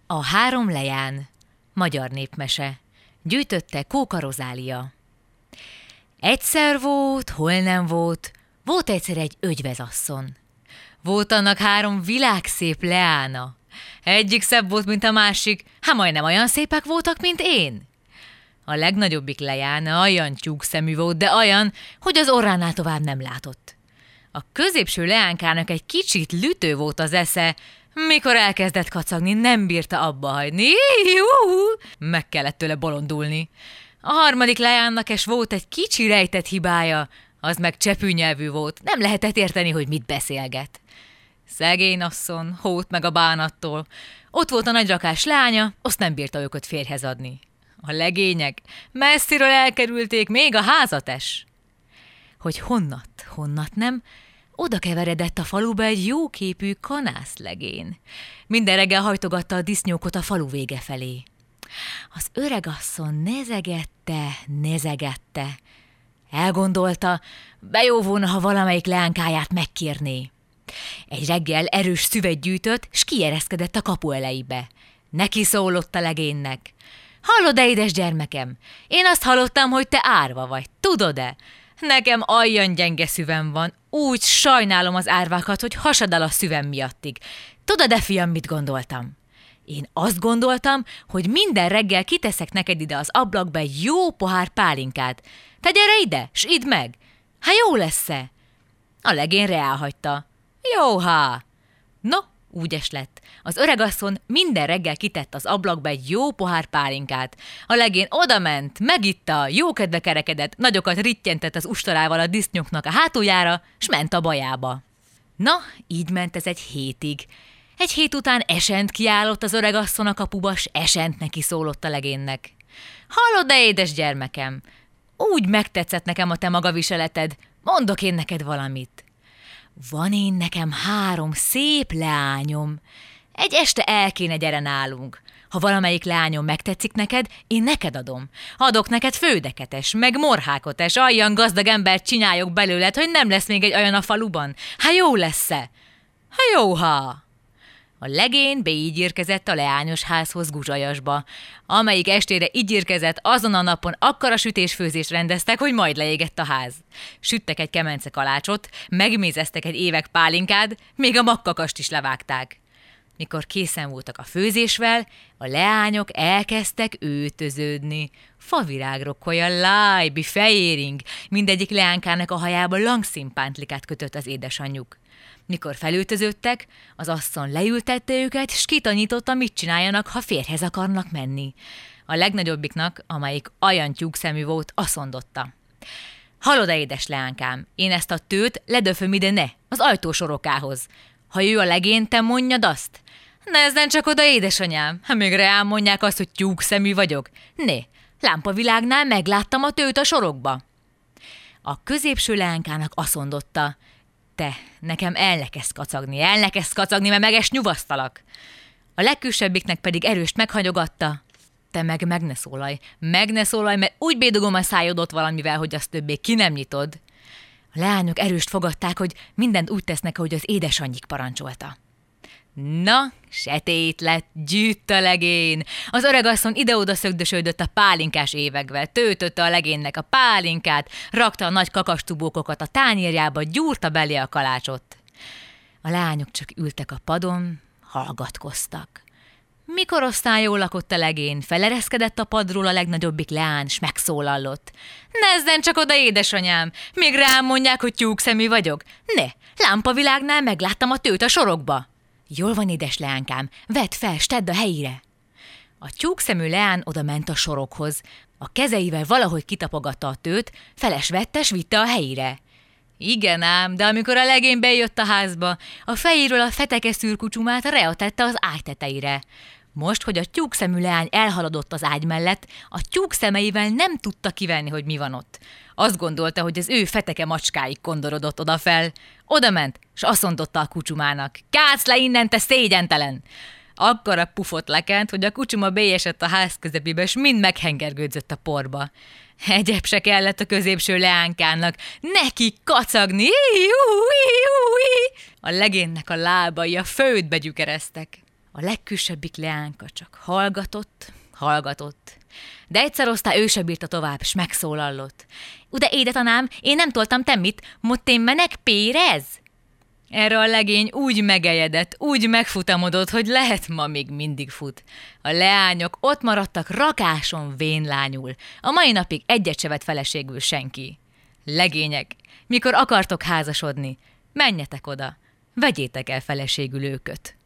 A három leán. Magyar népmese. Gyűjtötte Kóka Rozália. Egyszer volt, hol nem volt, volt egyszer egy ögyvezasszon. Volt annak három világszép leána. Egyik szebb volt, mint a másik, majdnem olyan szépek voltak, mint én. A legnagyobbik leána olyan tyúkszemű volt, de olyan, hogy az orránál tovább nem látott. A középső leánkának egy kicsit lütő volt az esze, mikor elkezdett kacagni, nem bírta abba hagyni. Meg kellett tőle bolondulni. A harmadik leánnak is volt egy kicsi rejtett hibája, az meg csepűnyelvű volt, nem lehetett érteni, hogy mit beszélget. Szegény asszony, hót meg a bánattól. Ott volt a nagyrakás lánya, azt nem bírta őket férjhez adni. A legények messziről elkerülték, még a házat es. Hogy honnat nem, oda keveredett a faluba egy jóképű kanászlegén. Minden reggel hajtogatta a disznókot a falu vége felé. Az öregasszony nezegette. Elgondolta, bejó volna, ha valamelyik leánkáját megkérné. Egy reggel erős szüvet gyűjtött, s kiereszkedett a kapu elejébe. Neki szólott a legénynek. Hallod-e, édes gyermekem? Én azt hallottam, hogy te árva vagy. Tudod-e? Nekem olyan gyenge szívem van. Úgy sajnálom az árvákat, hogy hasad el a szívem miattig. Tudod-e, fiam, mit gondoltam? Én azt gondoltam, hogy minden reggel kiteszek neked ide az ablakba egy jó pohár pálinkát. Te gyere ide, s idd meg. Jó lesz-e? A legény reálhagyta. Jóhá! No, úgyes lett. Az öregasszony minden reggel kitett az ablakba egy jó pohár pálinkát. A legény odament, megitta, jókedve kerekedett, nagyokat rittyentett az ustorával a disznóknak a hátuljára, s ment a bajába. Na, így ment ez egy hétig. Egy hét után esent kiállott az öregasszony a kapuba, s esent neki szólott a legénynek. Hallod-e, édes gyermekem? Úgy megtetszett nekem a te magaviseleted, mondok én neked valamit. Van én nekem 3 szép leányom. Egy este el kéne gyere nálunk. Ha valamelyik leányom megtetszik neked, én neked adom. Adok neked fődeketes, meg morhákot es, olyan gazdag embert csináljok belőled, hogy nem lesz még egy olyan a faluban. Jó lesz-e? Jóha! A legény beígyérkezett a leányos házhoz Guzsajasba. Amelyik estére ígyérkezett, azon a napon akkora sütés-főzést rendeztek, hogy majd leégett a ház. Süttek egy kemence kalácsot, megmézeztek egy évek pálinkád, még a makkakast is levágták. Mikor készen voltak a főzésvel, a leányok elkezdtek öltöződni. Favirágrokkolya, lájbi, fejéring, mindegyik leánkának a hajába langszínpántlikát kötött az édesanyjuk. Mikor felöltöződtek, az asszony leültette őket, s kitanította, mit csináljanak, ha férjhez akarnak menni. A legnagyobbiknak, amelyik olyan tyúkszemű volt, azt mondotta. Hallod-e, édes leánkám, én ezt a tőt ledöföm ide az ajtósorokához. Ha ő a legény, te mondjad azt. Nezzen csak oda, édesanyám, még reám mondják azt, hogy tyúkszemű vagyok. Lámpavilágnál megláttam a tőt a sorokba. A középső leánkának azt mondotta. Te, nekem elnekezd kacagni, mert meges nyugasztalak. A legkülsebbiknek pedig erőst meghagyogatta. Te meg ne szólalj, mert úgy bédugom a szájodot valamivel, hogy azt többé ki nem nyitod. A leányok erőst fogadták, hogy mindent úgy tesznek, ahogy az édesanyjik parancsolta. Na, setét lett, gyűjt a legény. Az öregasszony ide-oda szögdösödött a pálinkás évekvel, töltötte a legénynek a pálinkát, rakta a nagy kakastubókokat a tányérjába, gyúrta belé a kalácsot. A lányok csak ültek a padon, hallgatkoztak. Mikor aztán jól lakott a legény, felereszkedett a padról a legnagyobbik leány, s megszólallott. Nezzen csak oda, édesanyám, még rám mondják, hogy tyúkszemű vagyok. Lámpavilágnál megláttam a tőt a sorokba. Jól van, édes leánkám, vedd fel, s tedd a helyére. A tyúkszemű leán oda ment a sorokhoz. A kezeivel valahogy kitapogatta a tőt, feles vette, s vitte a helyére. Igen ám, de amikor a legény bejött a házba, a fejéről a feteke szürkucsumát reatette az ágy tetejére. Most, hogy a tyúkszemű leány elhaladott az ágy mellett, a tyúk szemeivel nem tudta kivenni, hogy mi van ott. Azt gondolta, hogy az ő feteke macskáig kondorodott odafel. Oda ment, s azt mondotta a kucsumának. Kácz le innen, te szégyentelen! Akkora pufot lekent, hogy a kucsuma beesett a ház közepébe, s mind meghengergődzött a porba. Egyebb se kellett a középső leánkának. Neki kacagni! A legénynek a lábai a földbe gyükereztek. A legküsebbik leánka csak hallgatott. De egyszer osztá ő se bírta tovább, s megszólallott. Ude édetanám, én nem toltam temmit, mott én menek pérez? Erre a legény úgy megejedett, úgy megfutamodott, hogy lehet ma még mindig fut. A leányok ott maradtak rakáson vénlányul. A mai napig egyet se vett feleségül senki. Legények, mikor akartok házasodni, menjetek oda, vegyétek el feleségül őköt.